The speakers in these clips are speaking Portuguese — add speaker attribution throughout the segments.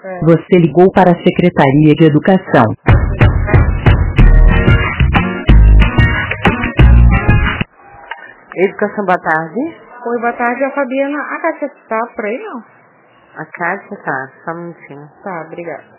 Speaker 1: Você ligou para a Secretaria de Educação.
Speaker 2: Educação, boa tarde.
Speaker 3: Oi, boa tarde, é a Fabiana. A Kátia tá por aí, não?
Speaker 2: A Kátia tá, só um minutinho.
Speaker 3: Tá, obrigada.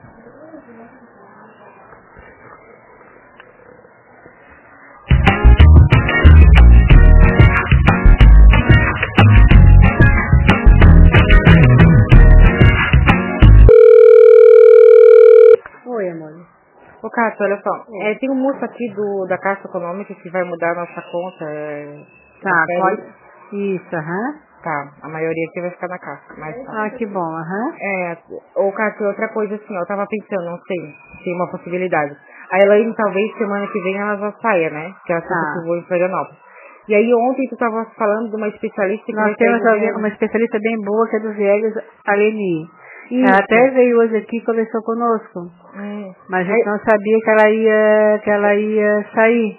Speaker 2: Oi, amor.
Speaker 3: Ô, Kátia, olha só. Tem um moço aqui da Caixa Econômica que vai mudar a nossa conta.
Speaker 2: Tá, pode. Isso,
Speaker 3: Tá, a maioria aqui vai ficar na Caixa. Mas tá.
Speaker 2: Ah, que bom,
Speaker 3: Ô, Kátia, outra coisa assim, ó, eu tava pensando, não sei, tem uma possibilidade. A Elaine, talvez, semana que vem ela já saia, né? Que ela
Speaker 2: Tá.
Speaker 3: que voa em Florianópolis. E aí, ontem tu tava falando de uma especialista que
Speaker 2: Nós
Speaker 3: vai sair
Speaker 2: temos
Speaker 3: do
Speaker 2: uma especialista bem boa que é dos Viegas, a Leni.
Speaker 3: Isso.
Speaker 2: Ela até veio hoje aqui e conversou conosco. Mas a gente não sabia que ela ia sair.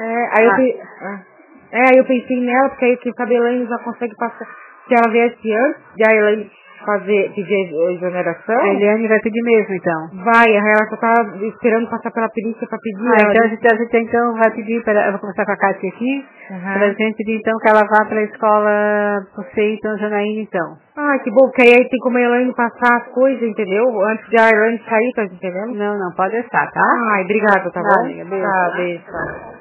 Speaker 3: Aí eu pensei nela, porque aí que a Elaine já consegue passar. Se ela viesse antes de a Elaine pedir a exoneração.
Speaker 2: A Eliane vai pedir mesmo, então.
Speaker 3: Vai, ela só tá esperando passar pela perícia pra pedir ela.
Speaker 2: Então a gente então vai pedir, eu vou conversar com a Kátia aqui, pra gente pedir então que ela vá pra escola por ser então Janaína então.
Speaker 3: Ah, que bom, porque aí tem como a Elaine passar as coisas, entendeu? Antes de a Elaine sair, tá entendendo?
Speaker 2: Não, pode deixar, tá?
Speaker 3: Ai, obrigada, tá bom?
Speaker 2: Beijo.
Speaker 3: Tá, beijo.